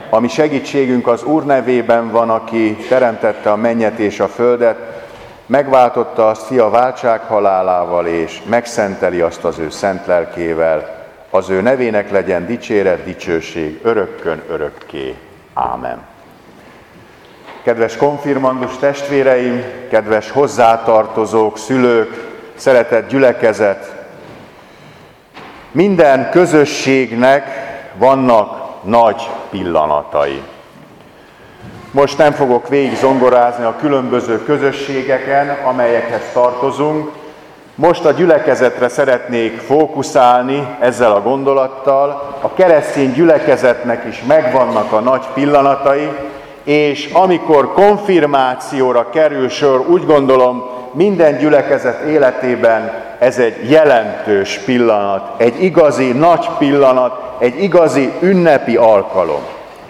ami segítségünk az Úr nevében van, aki teremtette a mennyet és a földet, megváltotta azt fia váltsághalálával, és megszenteli azt az ő szent lelkével. Az ő nevének legyen dicséret, dicsőség örökkön örökké. Ámen. Kedves konfirmandus testvéreim, kedves hozzátartozók, szülők, szeretett gyülekezet! Minden közösségnek vannak nagy pillanatai. Most nem fogok végig zongorázni a különböző közösségeken, amelyekhez tartozunk. Most a gyülekezetre szeretnék fókuszálni ezzel a gondolattal. A keresztény gyülekezetnek is megvannak a nagy pillanatai, és amikor konfirmációra kerül sor, úgy gondolom, minden gyülekezet életében ez egy jelentős pillanat, egy igazi nagy pillanat, egy igazi ünnepi alkalom.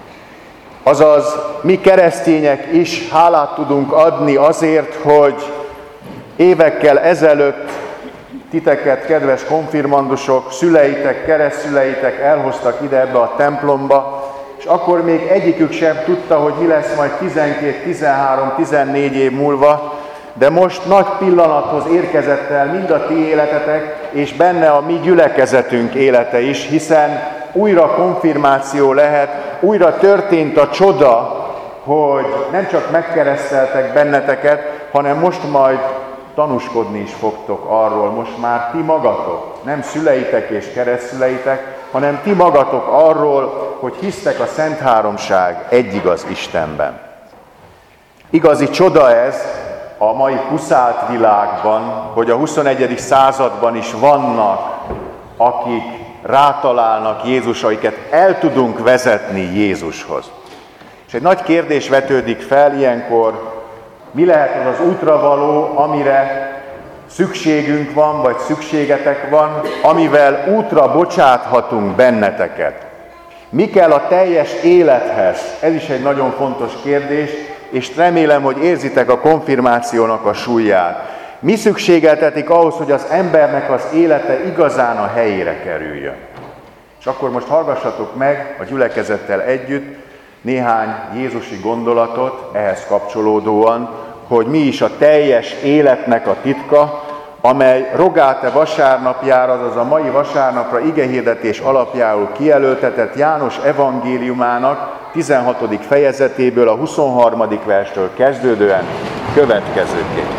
Azaz, mi keresztények is hálát tudunk adni azért, hogy évekkel ezelőtt titeket, kedves konfirmandusok, szüleitek, keresztszüleitek elhoztak ide ebbe a templomba, és akkor még egyikük sem tudta, hogy mi lesz majd 12, 13, 14 év múlva, de most nagy pillanathoz érkezett el mind a ti életetek, és benne a mi gyülekezetünk élete is, hiszen újra konfirmáció lehet, újra történt a csoda, hogy nem csak megkereszteltek benneteket, hanem most majd tanúskodni is fogtok arról, most már ti magatok, nem szüleitek és keresztszüleitek, hanem ti magatok arról, hogy hisztek a Szent Háromság egyigaz Istenben. Igazi csoda ez a mai puszált világban, hogy a 21. században is vannak, akik rátalálnak Jézusra, akiket el tudunk vezetni Jézushoz. És egy nagy kérdés vetődik fel ilyenkor, mi lehet az az útravaló, amire szükségünk van, vagy szükségetek van, amivel útra bocsáthatunk benneteket. Mi kell a teljes élethez? Ez is egy nagyon fontos kérdés, és remélem, hogy érzitek a konfirmációnak a súlyát. Mi szükségeltetik ahhoz, hogy az embernek az élete igazán a helyére kerüljön? És akkor most hallgassatok meg a gyülekezettel együtt néhány jézusi gondolatot ehhez kapcsolódóan, hogy mi is a teljes életnek a titka, amely Rogáte vasárnapjára, azaz a mai vasárnapra igehirdetés alapjául kijelöltetett János evangéliumának 16. fejezetéből, a 23. verstől kezdődően következőként.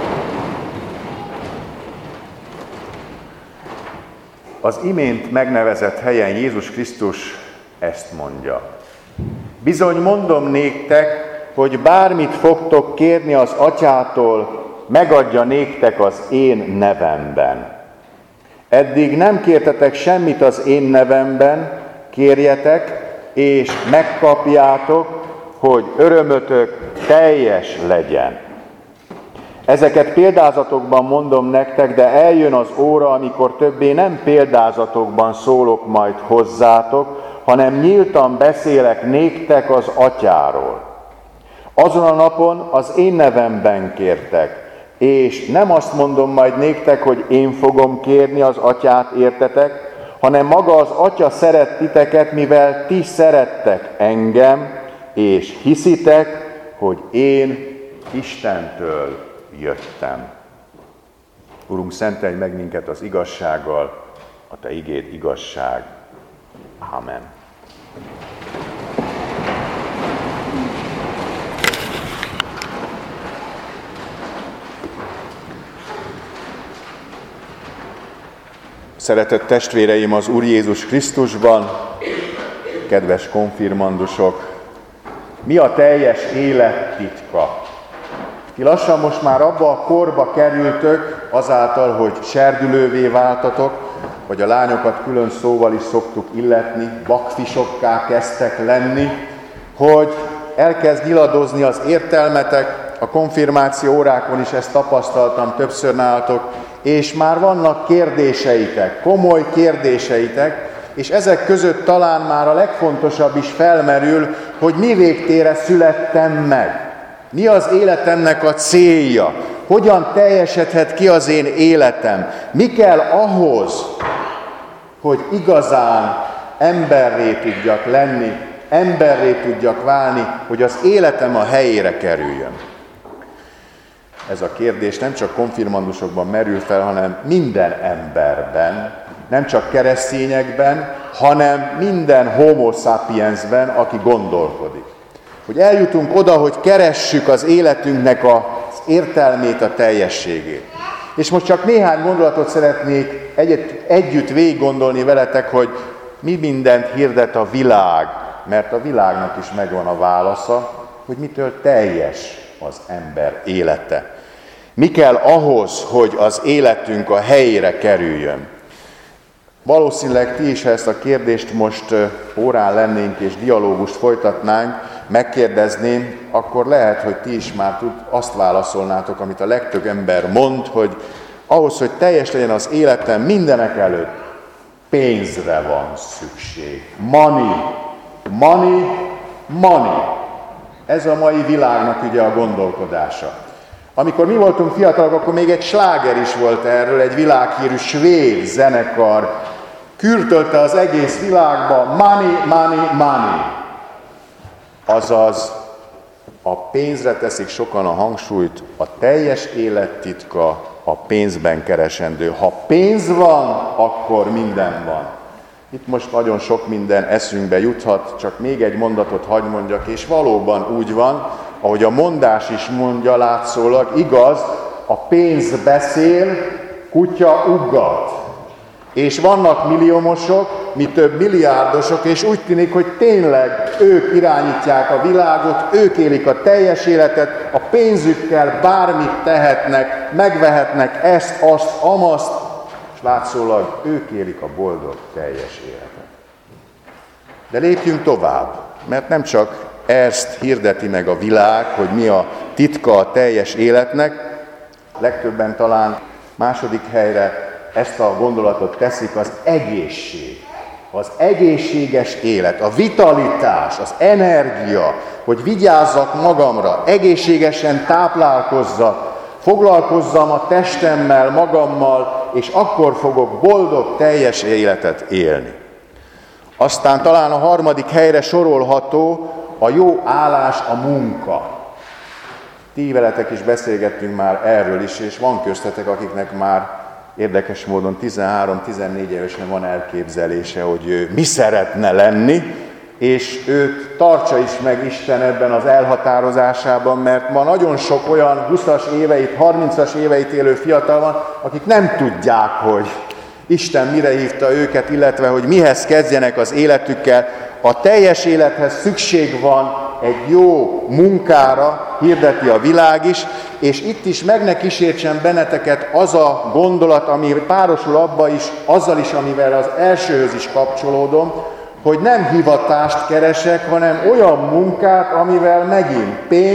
Az imént megnevezett helyen Jézus Krisztus ezt mondja. Bizony mondom néktek, hogy bármit fogtok kérni az Atyától, megadja néktek az én nevemben. Eddig nem kértetek semmit az én nevemben, kérjetek, és megkapjátok, hogy örömötök teljes legyen. Ezeket példázatokban mondom nektek, de eljön az óra, amikor többé nem példázatokban szólok majd hozzátok, hanem nyíltan beszélek néktek az Atyáról. Azon a napon az én nevemben kértek, és nem azt mondom majd néktek, hogy én fogom kérni az Atyát, értetek, hanem maga az Atya szeret titeket, mivel ti szerettek engem, és hiszitek, hogy én Istentől jöttem. Urunk, szentelj meg minket az igazsággal, a te igéd igazság. Amen. Szeretett testvéreim az Úr Jézus Krisztusban, kedves konfirmandusok, mi a teljes élet titka? Ti lassan most már abba a korba kerültök, azáltal, hogy serdülővé váltatok, vagy a lányokat külön szóval is szoktuk illetni, bakfisokká kezdtek lenni, hogy elkezd nyiladozni az értelmetek, a konfirmáció órákon is ezt tapasztaltam többször nálatok, és már vannak kérdéseitek, komoly kérdéseitek, és ezek között talán már a legfontosabb is felmerül, hogy mi végtére születtem meg. Mi az életemnek a célja? Hogyan teljesedhet ki az én életem? Mi kell ahhoz, hogy igazán emberré tudjak lenni, emberré tudjak válni, hogy az életem a helyére kerüljön. Ez a kérdés nem csak konfirmandusokban merül fel, hanem minden emberben, nem csak keresztényekben, hanem minden homo sapiensben, aki gondolkodik. Hogy eljutunk oda, hogy keressük az életünknek az értelmét, a teljességét. És most csak néhány gondolatot szeretnék együtt végig gondolni veletek, hogy mi mindent hirdet a világ, mert a világnak is megvan a válasza, hogy mitől teljes az ember élete. Mi kell ahhoz, hogy az életünk a helyére kerüljön? Valószínűleg ti is, ha ezt a kérdést most órán lennénk és dialógust folytatnánk, megkérdezném, akkor lehet, hogy ti is már azt válaszolnátok, amit a legtöbb ember mond, hogy ahhoz, hogy teljes legyen az életem, mindenek előtt pénzre van szükség. Money, money, money. Ez a mai világnak ugye a gondolkodása. Amikor mi voltunk fiatalok, akkor még egy sláger is volt erről, egy világhírű svéd zenekar kürtölte az egész világba money, money, money. Azaz a pénzre teszik sokan a hangsúlyt, a teljes élettitka a pénzben keresendő. Ha pénz van, akkor minden van. Itt most nagyon sok minden eszünkbe juthat, csak még egy mondatot hadd mondjak, és valóban úgy van, ahogy a mondás is mondja látszólag, igaz, a pénz beszél, kutya uggat. És vannak milliómosok, mi több milliárdosok, és úgy tűnik, hogy tényleg ők irányítják a világot, ők élik a teljes életet, a pénzükkel bármit tehetnek, megvehetnek ezt, azt, amazt, és látszólag ők élik a boldog, teljes életet. De lépjünk tovább, mert nem csak ezt hirdeti meg a világ, hogy mi a titka a teljes életnek, legtöbben talán második helyre ezt a gondolatot teszik, az egészség, az egészséges élet, a vitalitás, az energia, hogy vigyázzak magamra, egészségesen táplálkozzak, foglalkozzam a testemmel, magammal, és akkor fogok boldog, teljes életet élni. Aztán talán a harmadik helyre sorolható a jó állás, a munka. Ti veletek is beszélgettünk már erről is, és van köztetek, akiknek már érdekes módon 13-14 évesen van elképzelése, hogy ő mi szeretne lenni, és őt tartsa is meg Isten ebben az elhatározásában, mert ma nagyon sok olyan 20-as éveit, 30-as éveit élő fiatal van, akik nem tudják, hogy Isten mire hívta őket, illetve hogy mihez kezdjenek az életükkel. A teljes élethez szükség van egy jó munkára, hirdeti a világ is, és itt is meg ne kísértsen benneteket az a gondolat, ami párosul abba is, azzal is, amivel az elsőhöz is kapcsolódom, hogy nem hivatást keresek, hanem olyan munkát, amivel megint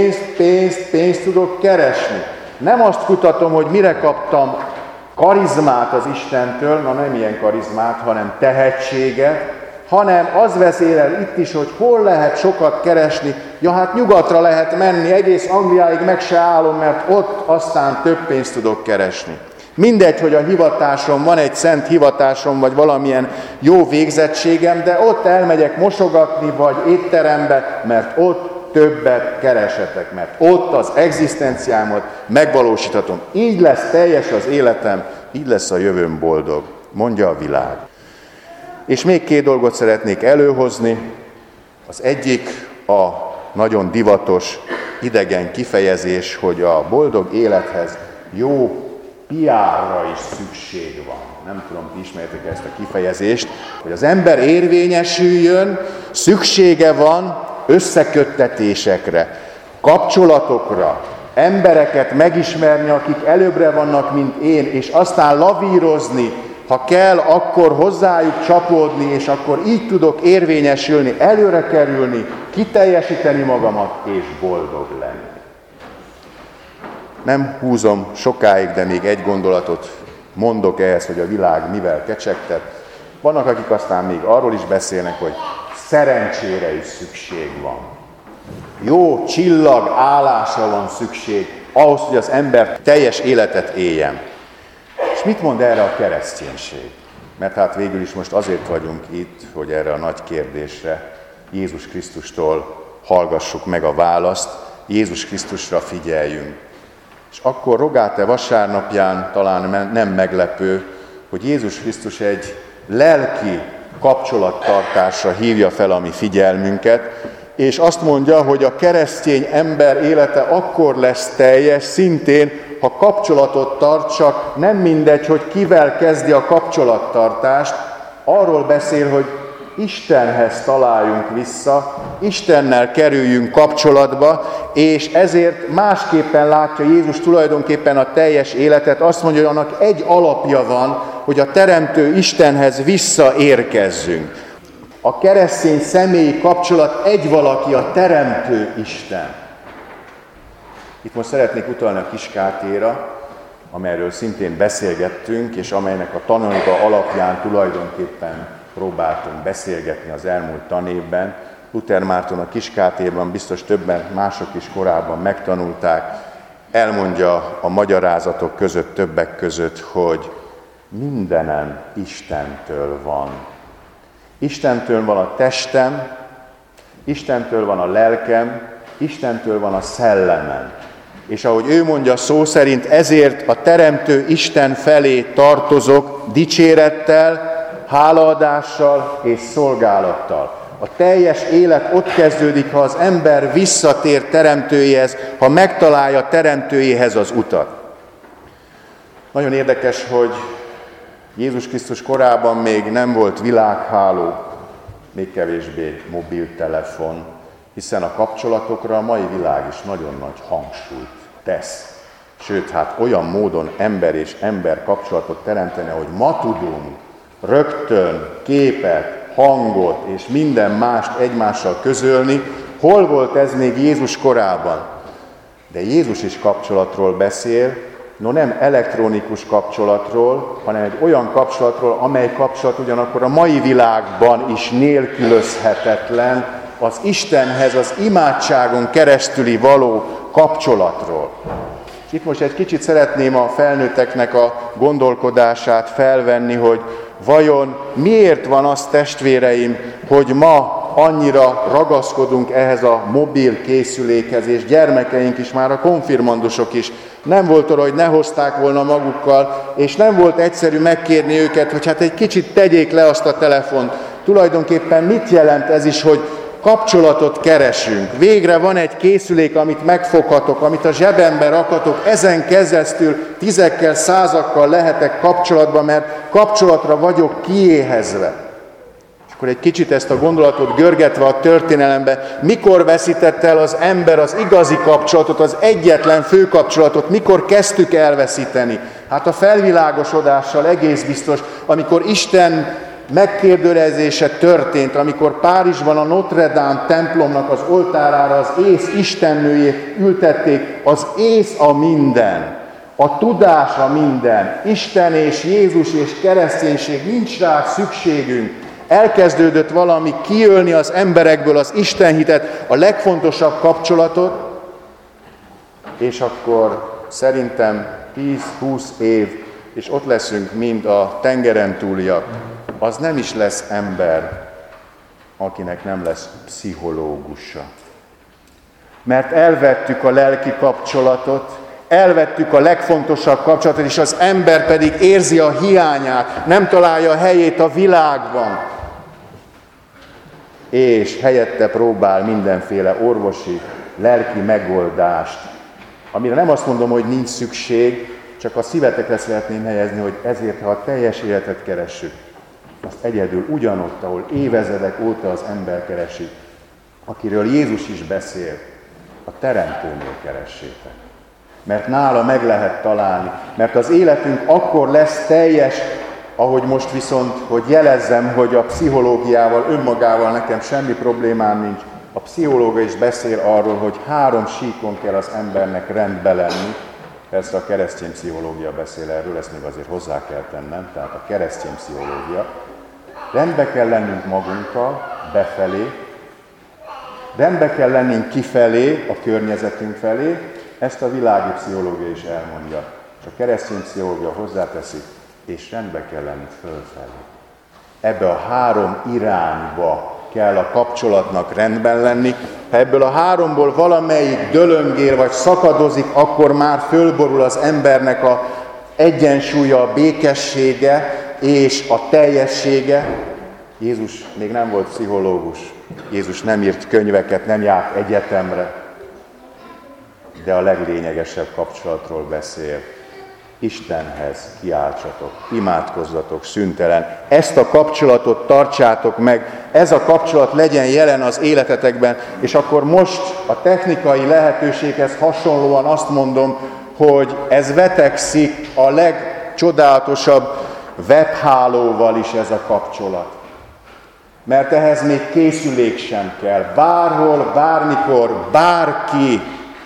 pénzt tudok keresni. Nem azt kutatom, hogy mire kaptam karizmát az Istentől, na nem ilyen karizmát, hanem tehetséget, hanem az vezérel itt is, hogy hol lehet sokat keresni. Ja, hát nyugatra lehet menni, egész Angliáig meg se állom, mert ott aztán több pénzt tudok keresni. Mindegy, hogy a hivatásom, van egy szent hivatásom, vagy valamilyen jó végzettségem, de ott elmegyek mosogatni, vagy étterembe, mert ott többet keresetek, mert ott az egzisztenciámat megvalósíthatom. Így lesz teljes az életem, így lesz a jövőm boldog, mondja a világ. És még két dolgot szeretnék előhozni. Az egyik a nagyon divatos idegen kifejezés, hogy a boldog élethez jó PR-ra is szükség van. Nem tudom, ti ismertek ezt a kifejezést, hogy az ember érvényesüljön, szüksége van összeköttetésekre, kapcsolatokra, embereket megismerni, akik előbbre vannak, mint én, és aztán lavírozni, ha kell, akkor hozzájuk csapódni, és akkor így tudok érvényesülni, előre kerülni, kiteljesíteni magamat, és boldog lenni. Nem húzom sokáig, de még egy gondolatot mondok ehhez, hogy a világ mivel kecsegtet. Vannak, akik aztán még arról is beszélnek, hogy szerencsére is szükség van. Jó csillag állásra van szükség ahhoz, hogy az ember teljes életet éljen. És mit mond erre a kereszténység? Mert hát végül is most azért vagyunk itt, hogy erre a nagy kérdésre Jézus Krisztustól hallgassuk meg a választ, Jézus Krisztusra figyeljünk. És akkor Rogate vasárnapján talán nem meglepő, hogy Jézus Krisztus egy lelki kapcsolattartásra hívja fel a mi figyelmünket, és azt mondja, hogy a keresztény ember élete akkor lesz teljes, szintén, ha kapcsolatot tart, csak nem mindegy, hogy kivel kezdi a kapcsolattartást, arról beszél, hogy Istenhez találjunk vissza, Istennel kerüljünk kapcsolatba, és ezért másképpen látja Jézus tulajdonképpen a teljes életet. Azt mondja, hogy annak egy alapja van, hogy a Teremtő Istenhez visszaérkezzünk. A keresztény személyi kapcsolat egy valaki, a Teremtő Isten. Itt most szeretnék utalni a Kiskátéra, amelyről szintén beszélgettünk, és amelynek a tananyag alapján tulajdonképpen próbáltunk beszélgetni az elmúlt tanévben. Luther Márton a Kiskátérban, biztos többen mások is korábban megtanulták, elmondja a magyarázatok között többek között, hogy mindenem Istentől van. Istentől van a testem, Istentől van a lelkem, Istentől van a szellemem. És ahogy ő mondja szó szerint, ezért a Teremtő Isten felé tartozok dicsérettel, hálaadással és szolgálattal. A teljes élet ott kezdődik, ha az ember visszatér Teremtőjéhez, ha megtalálja Teremtőjéhez az utat. Nagyon érdekes, hogy Jézus Krisztus korában még nem volt világháló, még kevésbé mobiltelefon, hiszen a kapcsolatokra a mai világ is nagyon nagy hangsúlyt tesz. Sőt, hát olyan módon ember és ember kapcsolatot teremteni, ahogy ma tudunk, rögtön képet, hangot és minden mást egymással közölni, hol volt ez még Jézus korában? De Jézus is kapcsolatról beszél, no nem elektronikus kapcsolatról, hanem egy olyan kapcsolatról, amely kapcsolat ugyanakkor a mai világban is nélkülözhetetlen, az Istenhez, az imádságon keresztüli való kapcsolatról. És itt most egy kicsit szeretném a felnőtteknek a gondolkodását felvenni, hogy vajon miért van az, testvéreim, hogy ma annyira ragaszkodunk ehhez a mobil készülékhez, és gyermekeink is, már a konfirmandusok is. Nem volt arra, hogy ne hozták volna magukkal, és nem volt egyszerű megkérni őket, hogy hát egy kicsit tegyék le azt a telefont. Tulajdonképpen mit jelent ez is, hogy kapcsolatot keresünk. Végre van egy készülék, amit megfoghatok, amit a zsebembe rakatok, ezen keresztül tizekkel, százakkal lehetek kapcsolatban, mert kapcsolatra vagyok kiéhezve. És akkor egy kicsit ezt a gondolatot görgetve a történelembe, mikor veszített el az ember az igazi kapcsolatot, az egyetlen fő kapcsolatot, mikor kezdtük elveszíteni? Hát a felvilágosodással egész biztos, amikor Isten megkérdőjelezése történt, amikor Párizsban a Notre Dame templomnak az oltárára az ész istennőjét ültették, az ész a minden, a tudás a minden, Isten és Jézus és kereszténység, nincs rá szükségünk. Elkezdődött valami kiölni az emberekből az Istenhitet, a legfontosabb kapcsolatot, és akkor szerintem 10-20 év, és ott leszünk mind a tengeren túliak, az nem is lesz ember, akinek nem lesz pszichológusa. Mert elvettük a lelki kapcsolatot, elvettük a legfontosabb kapcsolatot, és az ember pedig érzi a hiányát, nem találja a helyét a világban. És helyette próbál mindenféle orvosi, lelki megoldást, amire nem azt mondom, hogy nincs szükség, csak a szívetekre szeretném helyezni, hogy ezért, ha a teljes életet keressük, azt egyedül ugyanott, ahol évezredek óta az ember keresi, akiről Jézus is beszél, a Teremtőnél keressétek. Mert nála meg lehet találni, mert az életünk akkor lesz teljes, ahogy most viszont, hogy jelezzem, hogy a pszichológiával, önmagával nekem semmi problémám nincs. A pszichológia is beszél arról, hogy 3 síkon kell az embernek rendbe lenni. Persze a keresztény pszichológia beszél erről, ezt még azért hozzá kell tennem, tehát a keresztény pszichológia. Rendbe kell lennünk magunkkal, befelé, rendbe kell lennünk kifelé, a környezetünk felé, ezt a világi pszichológia is elmondja. És a keresztény pszichológia hozzáteszi, és rendbe kell lenni fölfelé. Ebbe a 3 irányba kell a kapcsolatnak rendben lenni. Ha ebből a háromból valamelyik dölöngél vagy szakadozik, akkor már fölborul az embernek a egyensúlya, a békessége és a teljessége. Jézus még nem volt pszichológus, Jézus nem írt könyveket, nem járt egyetemre, de a leglényegesebb kapcsolatról beszél. Istenhez kiáltsatok, imádkozzatok szüntelen. Ezt a kapcsolatot tartsátok meg, ez a kapcsolat legyen jelen az életetekben, és akkor most a technikai lehetőséghez hasonlóan azt mondom, hogy ez vetekszik a legcsodálatosabb webhálóval is ez a kapcsolat. Mert ehhez még készülék sem kell. Bárhol, bármikor, bárki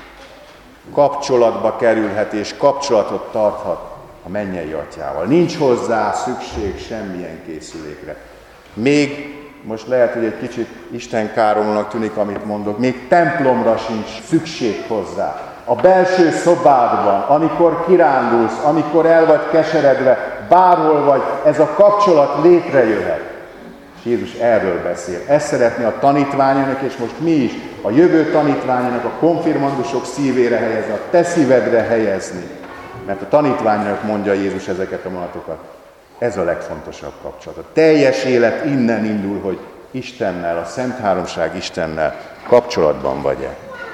kapcsolatba kerülhet és kapcsolatot tarthat a mennyei Atyával. Nincs hozzá szükség semmilyen készülékre. Még most lehet, hogy egy kicsit istenkáromnak tűnik, amit mondok, még templomra sincs szükség hozzá. A belső szobádban, amikor kirándulsz, amikor el vagy keseredve, bárhol vagy, ez a kapcsolat létrejöhet. És Jézus erről beszél. Ezt szeretné a tanítványának, és most mi is a jövő tanítványának, a konfirmandusok szívére helyezni, a te szívedre helyezni. Mert a tanítványának mondja Jézus ezeket a mondatokat. Ez a legfontosabb kapcsolat. A teljes élet innen indul, hogy Istennel, a Szent Háromság Istennel kapcsolatban vagy-e.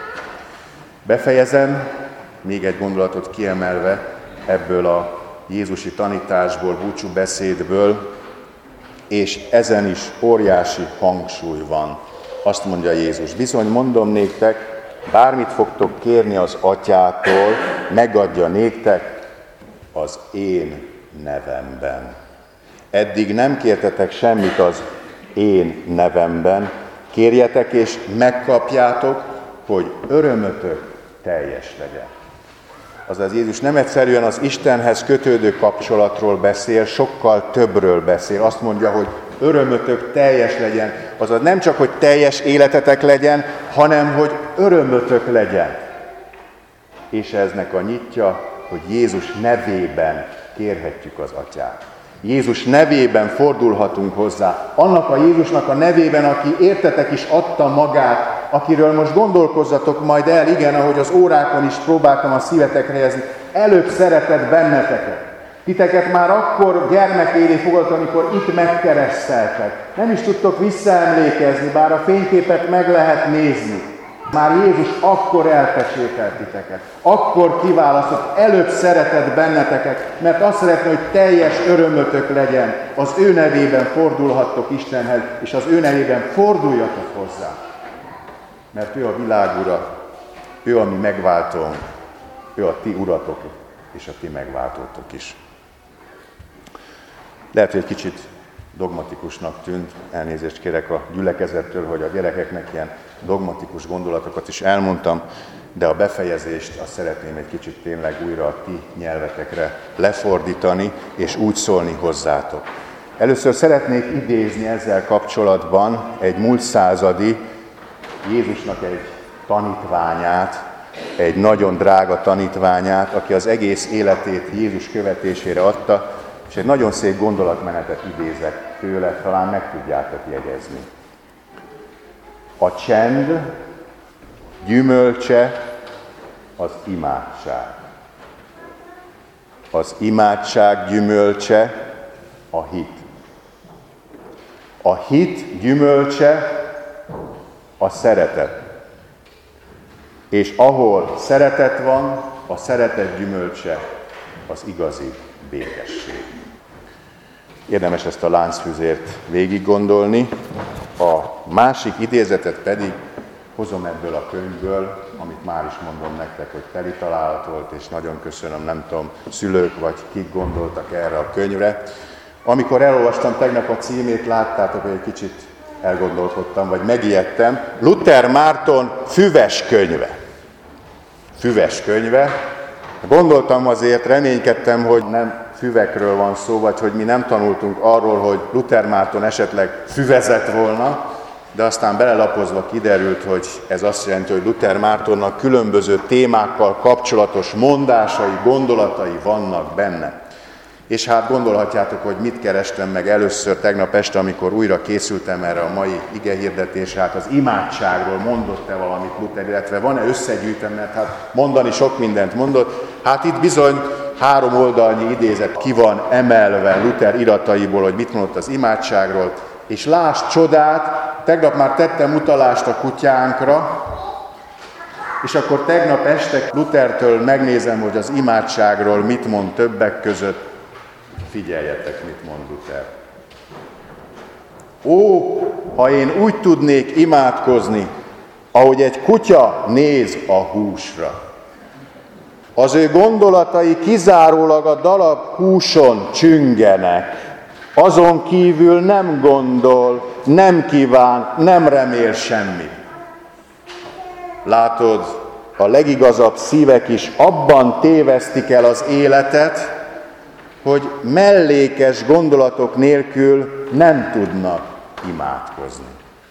Befejezem, még egy gondolatot kiemelve ebből a jézusi tanításból, búcsúbeszédből, és ezen is óriási hangsúly van. Azt mondja Jézus, bizony mondom néktek, bármit fogtok kérni az Atyától, megadja néktek az én nevemben. Eddig nem kértetek semmit az én nevemben, kérjetek és megkapjátok, hogy örömötök teljes legyen. Azaz Jézus nem egyszerűen az Istenhez kötődő kapcsolatról beszél, sokkal többről beszél. Azt mondja, hogy örömötök teljes legyen. Azaz nem csak, hogy teljes életetek legyen, hanem, hogy örömötök legyen. És eznek a nyitja, hogy Jézus nevében kérhetjük az Atyát. Jézus nevében fordulhatunk hozzá. Annak a Jézusnak a nevében, aki értetek is adta magát, akiről most gondolkozzatok majd el, igen, ahogy az órákon is próbáltam a szívetekre helyezni, előbb szeretett benneteket. Titeket már akkor gyermekévé fogadott, amikor itt megkereszteltek. Nem is tudtok visszaemlékezni, bár a fényképet meg lehet nézni. Már Jézus akkor elpecsételt titeket, akkor kiválasztott, előbb szeretett benneteket, mert azt szeretné, hogy teljes örömötök legyen. Az ő nevében fordulhattok Istenhez, és az ő nevében forduljatok hozzá. Mert ő a világ ura, ő a mi megváltónk, ő a ti uratok, és a ti megváltótok is. Lehet, hogy egy kicsit dogmatikusnak tűnt, elnézést kérek a gyülekezettől, hogy a gyerekeknek ilyen dogmatikus gondolatokat is elmondtam, de a befejezést azt szeretném egy kicsit tényleg újra a ti nyelvetekre lefordítani, és úgy szólni hozzátok. Először szeretnék idézni ezzel kapcsolatban egy múlt századi Jézusnak egy tanítványát, egy nagyon drága tanítványát, aki az egész életét Jézus követésére adta, és egy nagyon szép gondolatmenetet idézek tőle, talán meg tudjátok jegyezni. A csend gyümölcse az imádság. Az imádság gyümölcse a hit. A hit gyümölcse a szeretet. És ahol szeretet van, a szeretet gyümölcse az igazi békesség. Érdemes ezt a láncfűzért végig gondolni. A másik idézetet pedig hozom ebből a könyvből, amit már is mondom nektek, hogy teli találat volt, és nagyon köszönöm, nem tudom, szülők vagy kik gondoltak erre a könyvre. Amikor elolvastam tegnap a címét, láttátok, hogy egy kicsit elgondolkodtam, vagy megijedtem. Luther Márton füves könyve. Füves könyve. Gondoltam azért, reménykedtem, hogy nem füvekről van szó, vagy hogy mi nem tanultunk arról, hogy Luther Márton esetleg füvezett volna, de aztán belelapozva kiderült, hogy ez azt jelenti, hogy Luther Mártonnak különböző témákkal kapcsolatos mondásai, gondolatai vannak benne. És hát gondolhatjátok, hogy mit kerestem meg először tegnap este, amikor újra készültem erre a mai igehirdetésre. Hát az imádságról mondott-e valamit Luther, illetve van-e összegyűjtem, mert hát mondani sok mindent mondott. Hát itt bizony 3 oldalnyi idézet ki van emelve Luther irataiból, hogy mit mondott az imádságról. És lásd csodát, tegnap már tettem utalást a kutyánkra, és akkor tegnap este Luthertől megnézem, hogy az imádságról mit mond többek között. Figyeljetek, mit mond Luther. Ó, ha én úgy tudnék imádkozni, ahogy egy kutya néz a húsra. Az ő gondolatai kizárólag a darab húson csüngenek. Azon kívül nem gondol, nem kíván, nem remél semmit. Látod, a legigazabb szívek is abban tévesztik el az életet, hogy mellékes gondolatok nélkül nem tudnak imádkozni.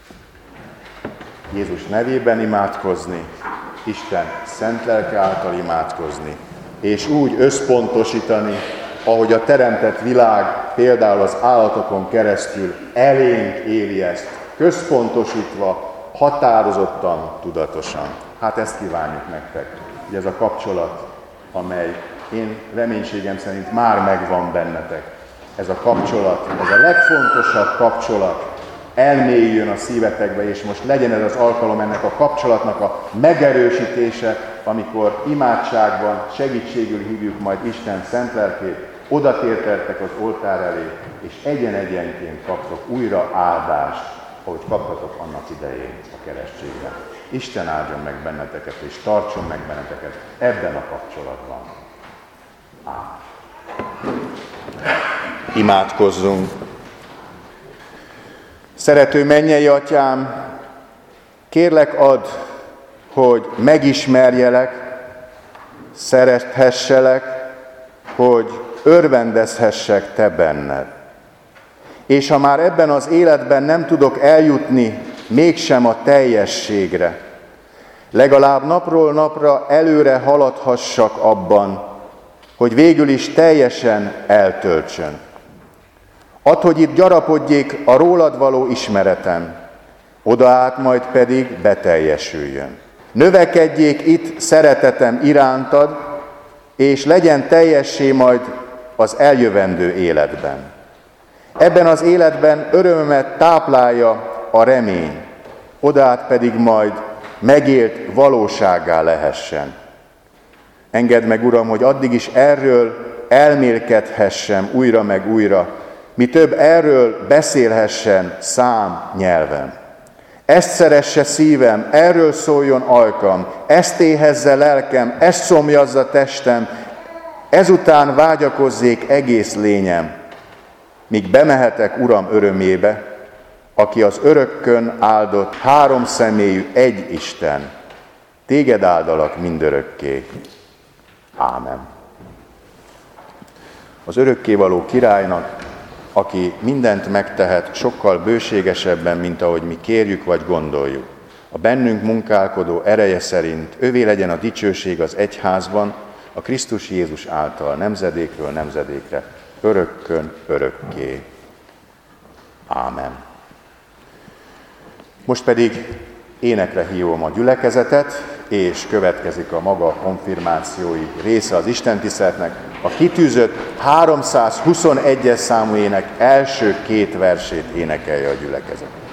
Jézus nevében imádkozni, Isten szent lelke által imádkozni, és úgy összpontosítani, ahogy a teremtett világ például az állatokon keresztül elénk éli ezt, központosítva, határozottan, tudatosan. Hát ezt kívánjuk nektek, hogy ez a kapcsolat, amely én reménységem szerint már megvan bennetek. Ez a kapcsolat, ez a legfontosabb kapcsolat elmélyüljön a szívetekbe, és most legyen ez az alkalom ennek a kapcsolatnak a megerősítése, amikor imádságban segítségül hívjuk majd Isten szent lelkét, oda térteltek az oltár elé, és egyen-egyenként kaptok újra áldást, ahogy kaptatok annak idején a keresztségben. Isten áldjon meg benneteket, és tartson meg benneteket ebben a kapcsolatban. Imádkozzunk! Szerető mennyei Atyám, kérlek add, hogy megismerjelek, szerethesselek, hogy örvendezhessek Te benned. És ha már ebben az életben nem tudok eljutni mégsem a teljességre, legalább napról napra előre haladhassak abban, hogy végül is teljesen eltöltsön. Add, hogy itt gyarapodjék a rólad való ismeretem, oda át majd pedig beteljesüljön. Növekedjék itt szeretetem irántad, és legyen teljessé majd az eljövendő életben. Ebben az életben örömömet táplálja a remény, oda át pedig majd megélt valósággá lehessen. Engedd meg, Uram, hogy addig is erről elmélkedhessem újra meg újra, mi több erről beszélhessen nyelvem. Ezt szeresse szívem, erről szóljon ajkam, ezt éhezze lelkem, ezt szomjazza testem, ezután vágyakozzék egész lényem, míg bemehetek Uram örömébe, aki az örökkön áldott, 3 személyű egy Isten. Téged áldalak mindörökké. Ámen. Az örökkévaló királynak, aki mindent megtehet sokkal bőségesebben, mint ahogy mi kérjük vagy gondoljuk, a bennünk munkálkodó ereje szerint övé legyen a dicsőség az egyházban, a Krisztus Jézus által nemzedékről nemzedékre, örökkön örökké. Ámen. Most pedig énekre hívom a gyülekezetet, és következik a maga konfirmációi része az istentiszteletnek. A kitűzött 321-es számú ének első 2 versét énekelje a gyülekezet.